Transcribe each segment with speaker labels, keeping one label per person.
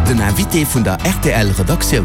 Speaker 1: den Invité vun der RTL-Redaktion.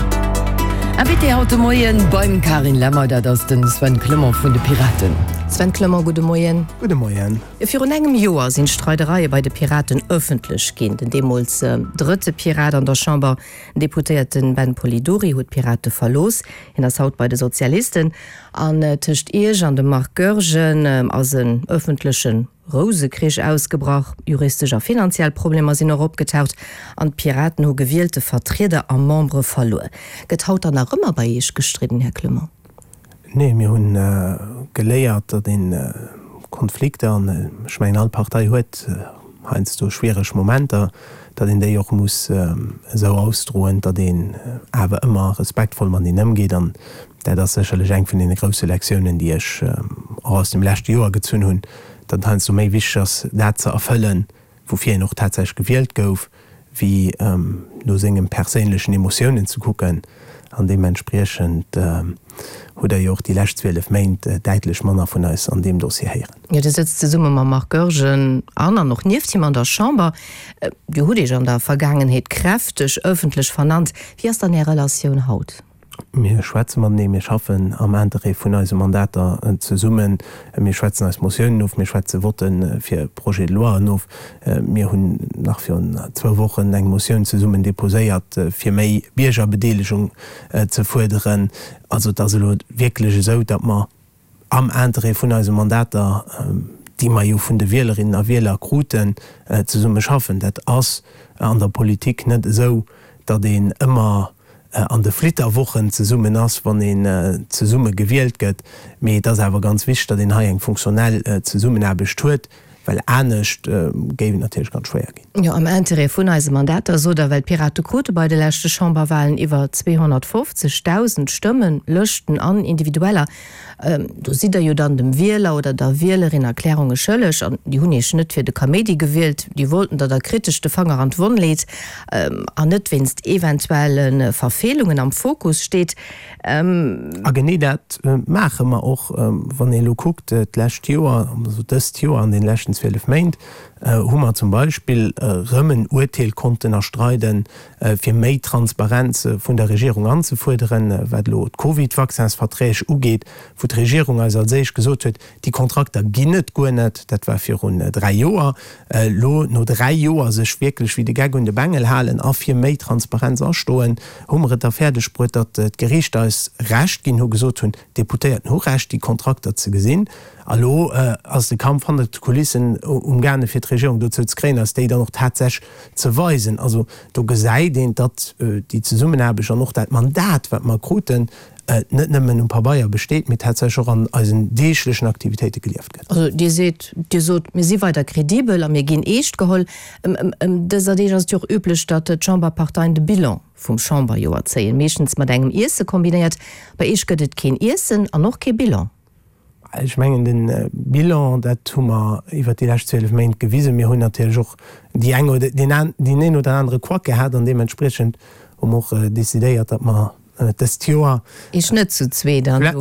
Speaker 2: Invité haute Moyen beim Karin Lämmer, dat ass den Sven Klmmer vun de Piraten. Sven Klmmer, gute Moyen.
Speaker 3: Gute Moyen.
Speaker 2: Fir un engem Joer sinn Streitereiie bei de Piraten öffentlich gin. Den Demols dritte Pirat an der Chamber Deputierten Ben Polidori huet Pirate verlos, in das Haut bei de Sozialisten, an Tischcht Eg an de Mark Görgen as een öffentlichen Rosekrich ausgebracht, juristischer finanziell Probleme sind noch opgetaucht, an Piraten ho gewählte Vertreter am Membre verloren. Getaut an immer bei ich gestritten, Herr Klmmer?
Speaker 3: Nee, mir hun geleiert den Konflikte an Schweinalpartei huet heinst du schwierigg Momente, dat in der auch muss so ausdrohen, dat den aber immer respektvoll man den geht an der das sicherlich eng von den großen Lektionen, die ich aus dem letzten Jahr gezünn hun, dann hanst du méi wichtig dat ze erfüllen, wofür noch tatsächlich gewählt gouf, wie nur segem persönlichen Emotionen zu gucken, an dementsprechend hat ja auch die letzten 12 Monate deutlich Männer von uns an dem Dossier her.
Speaker 2: Ja, das sitzt Summe man Mark Görgen an noch nie an der Chamber. Du hast dich an der Vergangenheit kräftig öffentlich vernannt. Wie ist deine Relation haut?
Speaker 3: Wir schwätzen man ne, wir schaffen am Ende von unseren Mandater zu summen. Wir schwätzen als Motionen auf, wir schwätzen Worten für Projet de Loi auf. Wir haben nach 2 Wochen eine Motion zu summen deposiert, für mehr Bürgerbeteiligung zu fordern. Also das ist wirklich so, dass wir am Ende von unseren Mandater, die wir ja von den Wählerinnen und Wählern kruten, zu summen schaffen. Das ist an der Politik nicht so, dass den immer an de Flitterwochen ze summen ass, wann en ze Summe gewählt gëtt, méi dat awer ganz wichtig, dat den ha eng funktionell ze Summen bestuet, weil ernstcht géwen natürlich ganz schwer gin.
Speaker 2: Ja, am Ende vun eise Mandater so der Welt Piratequote bei de lächte Chamberwahlen iwwer 250.000 Stimmen löschten an individueller. Du sieht jo dann dem Wähler oder der Wählerin Erklärunge schëllech an die hun net fir de Comedy gewählt, die wollten dat der kritischchte Fanger an won lädt, an net winst eventuellen Verfehlungen am Fokus steht.
Speaker 3: Gene dat mache man auch wann lo guckt lächt Joer Joer an den lächten 12 Main hummer zum Beispiel Rëmmen Urteilkonten erstreiten fir méi Transparenz vun der Regierung anzuforderen, wat lo COVID-Vaccinsverträg ugeht, wo d' Regierung als seich gesot huet, die Kontrakter ginnet go net, dat war fir run 3 Joer lo no 3 Joer sech wirklich wie de Gag und de Bengel halen a fir méi Transparenz erstoen, hummeret der Pferdesprut, dat et Gericht als recht gin ho gesot hun Deputéiert hochrecht die Kontrakter ze gesinn. Allo ass de Kampf an Kulissen gerne fir d' Regierung do zereen, ass déi da noch tatsächlich ze weisen. Also do gesäit den, dat die ze summen habecher noch dat Mandat, wat man kruten, net nëmmen un paar Bayier besteet, mit tatsächlich an als en deeschlechen Aktivitäten gelieft gët.
Speaker 2: Also Dir seht, Dir sot mir si weiter kredibel, a mir gin echt geholl, ass Joch üblech, dat de Chamberparteien de Bilan vum Chamberjoer zeien. Meschens mat engem Ise kombiniert, bei ich gëtt ken Issen an noch ke Bilan.
Speaker 3: Ich mengen den Bilan, dat hummer iwwer die 12 Main gewiese mir hun joch die eng den en oder andere Quake hat an dementsprechend och desideiert, dat man das Joer
Speaker 2: ich net zu zwe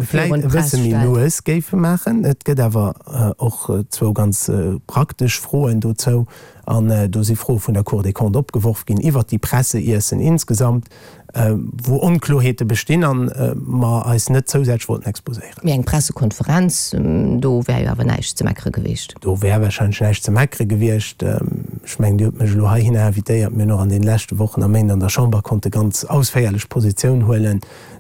Speaker 3: Louis géfe machen. Et gët awer och zwo ganz praktisch froen dozo an do si froh vun der Cour des Comptes opgeworfen gin iwwer die Presse Issen insgesamt, wo Unklarheete bestehen an ma als net zusätzlich wollten exposieren.
Speaker 2: Wie eng Pressekonferenz do wär awer neich ze Mäkre gewicht.
Speaker 3: Do wär wahrscheinlich neich ze Mäkre gewircht. Ich mein, die mech lo hin invitéiert mir noch an den letzten Wochen am Ende an der Chamber konnte ganz ausfeierlich Position holen,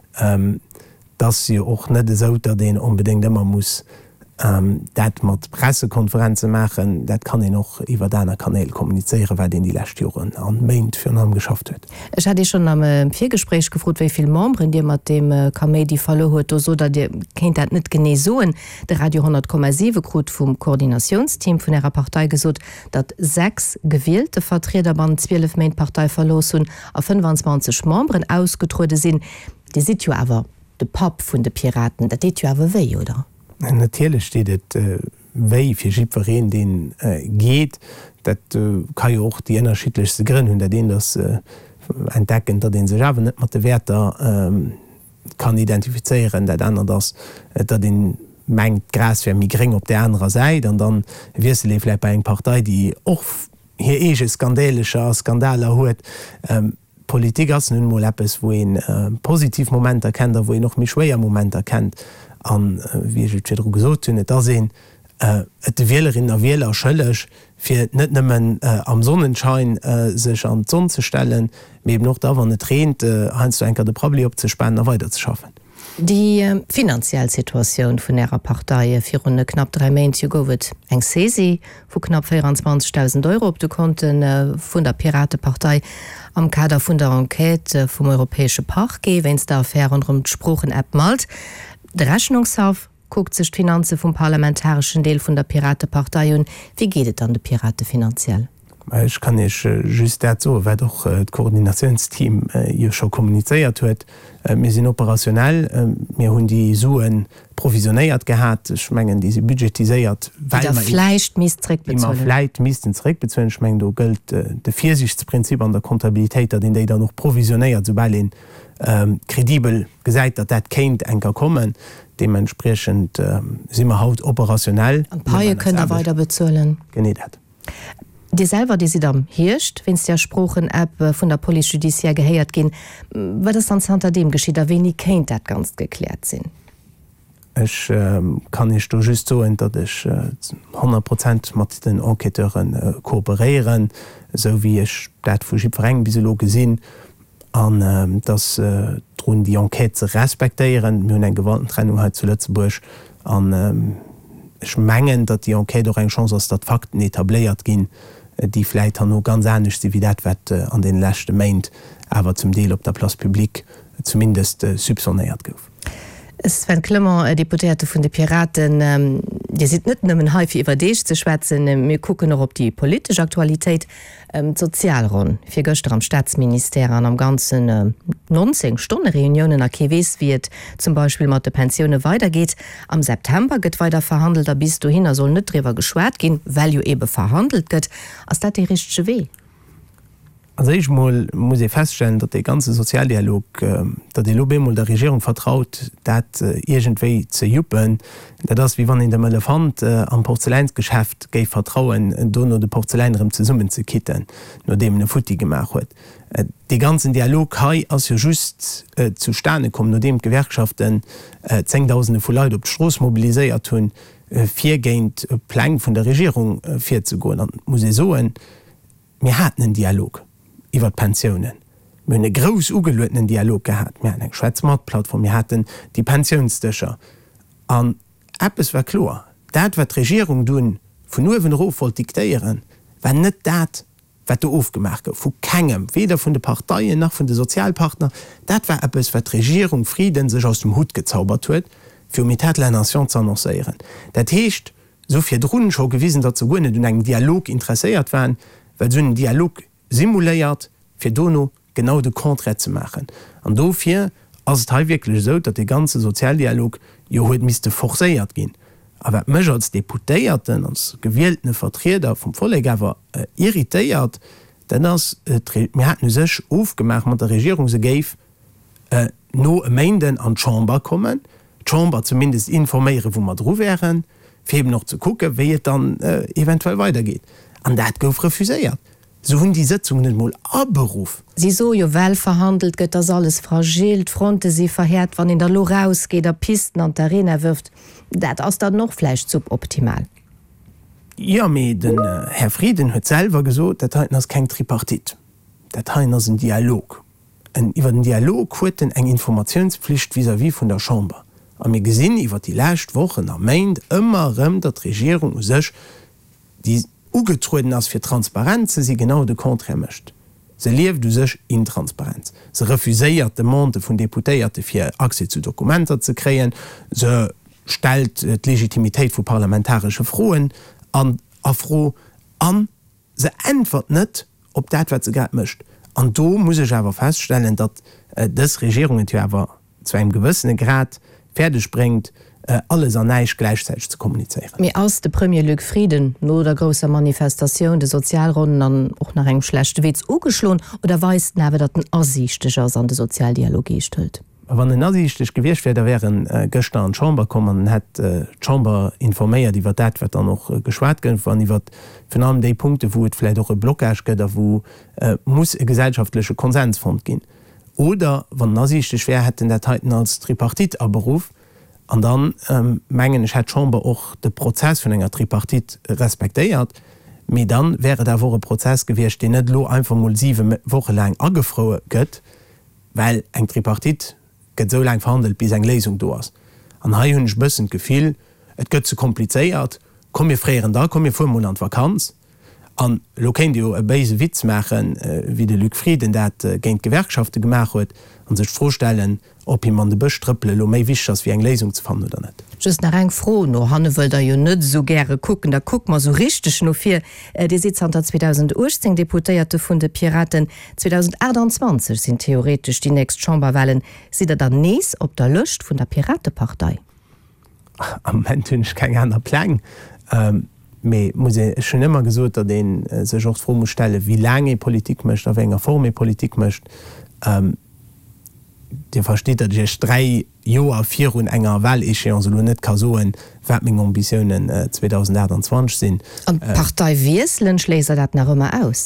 Speaker 3: dass sie auch net so den unbedingt immer muss dat mat Pressekonferenze machen, dat kann ich noch iwwer deiner Kanäle kommunizieren, weil den die Lächtüren an Maint für haben geschafft huet.
Speaker 2: Ich hatte schon am Viergespräch gefragt, wie viel Membres dir mat dem Comedy verlo huet, so dat dir kennt dat net gene soen. Der Radio 10,7 Grot vom Koordinationsteam von ihrer Partei gesot, dat 6 gewählte Vertreter beim 12 Main Partei verlos hun a 25 Membres ausgetrude sind. Die sieht jo awer de Pap vun de Piraten, dat dit jo awer wei, oder?
Speaker 3: Natürlich steht et wéi fir Schipverreen den geht, dat kann jo auch die unterschiedlichste Grinn hun den das entdecken, dat den se jawen net mat de Wertter kann identifizieren, dat einer das dat den mengt Gras fir mi gering op der anderen Seite, an dann wie se vielleicht bei eng Partei, die och hier ege skandalischer Skandaler huet, Politik as nun mal etwas, wo en positiv Moment erkennt, wo noch mich schwerer Moment erkennt an wie gesot hun da se et de Wählerin der Wähler schëllech fir net nëmmen am Sonnenschein sech an Sonn zu stellen, mé noch da wann net rent hanst du enker de Problem opzespannen weiter zu schaffen.
Speaker 2: Die finanzielle Situation vun Ärer Partei fir runde knapp 3 Mäint gowet eng Sesi vu knapp 24.000 Euro op de Konten vun der Piratepartei am Kader vun der Enquete vum Europäesche Park ge, wenns der Affäre rund Spprochen-App malt. De Rechnungshauf guckt sech Finanze vum parlamentarischen Deel vun der Piratepartei und wie gehtt an de Pirate finanziell?
Speaker 3: Ich kann just so, weil doch das Koordinationsteam schon kommuniziert huet. Wir sind operationell, wir haben die Suen provisioniert gehabt, ich meine, diese budgetisiert, weil
Speaker 2: man Fleisch
Speaker 3: müssten zurückbezahlen. Ich meine, da gilt das Vorsichtsprinzip an der Kontabilität, den die dann noch provisioniert, sobald kredibel gesagt, dass das Kind enker kommen. Dementsprechend sind wir halt operationell.
Speaker 2: Ein paar können weiter bezahlen.
Speaker 3: Genau.
Speaker 2: Die selber, die sie dann hirrscht, wenn es der Spprochen-App von der Police Judiciaire geheiert gehen, wird es dann hinter dem geschieht, da wenig kennt das ganz geklärt sind.
Speaker 3: Ich kann nicht just so, dass ich 100% mit den Enqueteuren kooperieren, so wie ich das von Schipfereng bis gesehen an dass die Enquete zu respektieren. Wir haben eine Gewaltentrennung halt zu Lützeburg an ich mengen, dass die Enquete auch eine Chance ist, dass Fakten etabliert gehen, die vielleicht noch ganz ähnlich sind, wie das an den letzten Monaten, aber zum Teil auf der Place Publique zumindest subsoniert gouf.
Speaker 2: Sven Klemmer, Deputierte vun de Piraten, die sind net nëmmen häufig iwwer deich ze schwätzen, mir gucken noch op die politische Aktualität Sozialron. Fir Göster am Staatsminister an am ganzen 19 Stundenreunionen a KWs wird zum Beispiel mat de Pensione weitergeht. Am September gëtt weiter verhandelt, da bis du hin soll net drüber geschwert gin, weil jo ebe verhandelt gëtt, ass dat de richsche weh.
Speaker 3: Also ich muss feststellen, dass der ganze Sozialdialog, dass die Lobby der Regierung vertraut, das irgendwie zu juppen, das wie wenn in dem Elefant am Porzelleinsgeschäft geht vertrauen, nur den Porzellanraum zusammen zu kitten, nur dem eine Futti gemacht hat. Die ganzen Dialog hat also just zustande kommen, nur dem Gewerkschaften 10.000 von Leuten auf die Straße mobilisiert haben, viergehend Plan von der Regierung vorzugehen. Dann muss ich sagen, wir hatten einen Dialog über Pensionen. Wir haben einen groß ugelötenen Dialog gehabt. Wir hatten eine Schweizmarktplattform, wir hatten die Pensionsdächer. Und etwas war klar. Das, was die Regierung tun, von nur wenn Ruf diktieren, war nicht das, was du aufgemacht hast. Von keinem, weder von den Parteien noch von den Sozialpartnern. Das war etwas, was die Regierung Frieden sich aus dem Hut gezaubert hat, für mit la Nation zu annoncieren. Das heißt, so viel Drohnen schon gewesen, dass sie nicht in einen Dialog interessiert waren, weil so einen Dialog simuliert, für Dono genau de Konträ zu machen. Und dafür ist es wirklich so, dass der ganze Sozialdialog ja heute müsste forciert gehen. Aber mich als Deputierten, als gewählten Vertreter vom Volk aber irritiert, denn wir hatten sich aufgemacht mit der Regierung, sie gave nur Gemeinden an die Chamber kommen, die Chamber zumindest informieren, wo wir drauf wären, für eben noch zu gucken, wie es dann eventuell weitergeht. Und das hat refusiert. So hun die Sitzung nicht mal abberuf.
Speaker 2: Sie so jo well verhandelt, gëtt das alles fragil, Fronte sie verheert, wann in der Lo rausgeht, der Pisten an der Arena wirft. Dat ass dat noch fleisch suboptimal.
Speaker 3: Ja, me den Herr Frieden huet selber gesot, dat heiten ass kein Tripartit. Dat heiten ass ein Dialog. Iwer den Dialog huet den eng Informationspflicht vis-à-vis vun der Chamber. Am mir gesinn iwwer die lächt Wochen er meint ëmmer dat Regierung sech die ugetruden ass fir Transparenz sie genau de Konträ mcht. Se lief du sech Intransparenz. Se refuséiert de Monte vun Deputéierte fir Akse zu Dokumenter ze kreen, se stel et Legitimitéit vu parlamentarsche Froen an afro an se entwert net op dat wat ze gat mcht. An do muss ich awer feststellen, dat des Regierungen awer zu einem gewissenen Grad fertig bringt, alles an neich gleichzeitig zu kommunizieren.
Speaker 2: Mir aus de Premier Luc Frieden no der großer Manifestation de Sozialrunden an och nach eng schlechte Witz ugeschlohn oder weist nawe dat den Aussichtech aus an de Sozialdialogie stellt.
Speaker 3: wann den nasichtech gewircht wär, wären Göster an Chamber kommen het Chamber informéiert, iwwer dat wat noch geschwaart gën, wann iwwer vun allem déi Punkte, wo et vielleicht auch e Blockage gëtt, wo muss e gesellschaftliche Konsensfront gin. Oder wann nasichte schwer hätten der Teiten als Tripartit aberuf, an dann mengen ich het Chamber och de Prozess vun enger Tripartit respektéiert, méi dann wäre der wo Prozess gewircht, den net lo einfach mal 7 Wochen lang agefroe gëtt, weil eng Tripartit gëtt so lang verhandelt bis eng Lesung do ass. An ha hunnch bëssen gefiel, et gëtt zu kompliceéiert, kom je freieren da, kom je vu Monat Vakanz, an lo kennt jo e beise Witz machen, wie de Luc Frieden dat géint Gewerkschafte gemacht huet, an sech vorstellen, ob man de Bëchtrëpple lo méi wichch ass wie eng Lesung ze fannnen oder net.
Speaker 2: Just nach eng froh no hanne wëll der jo net so gre gucken, da guck man so richtig no fir die Sitzanter 2018 Deputéierte vun de Piraten 2028 sind theoretisch die nächst Chamberwahlen si er dann nees op der Lëcht vun der Piratepartei.
Speaker 3: Am hunnch keng aner Plan. Me muss schon immer gesot, dat den se joch froh stelle, wie lange Politik mcht, a enger Form Politik mcht. Dir versteht, dat ich 3 Joer 4 hun enger Well ich net kasoen Verming Ambitionen 2020 sinn.
Speaker 2: An Partei Wieselen schläser dat nach immer aus.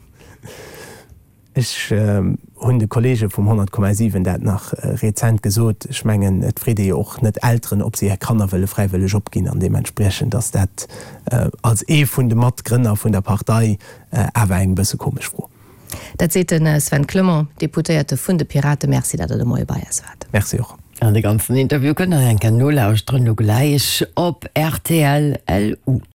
Speaker 3: Ich hun de Kollege vum 100,7 dat nach Rezent gesot schmengen et Friede och net Ären, ob sie kannner wëlle freiwillig opgin an dementsprechend, dats dat als vun de Matgrinner vun der Partei awer eng bësse komisch froh.
Speaker 2: Dat se den Sven Klmmer, Deputéierte vun de Pirate Merci, dat de Moie Bayiers wat.
Speaker 3: Merci auch.
Speaker 4: An de ganzen Interview kënne en kan no lausren no gleich op RTL LU.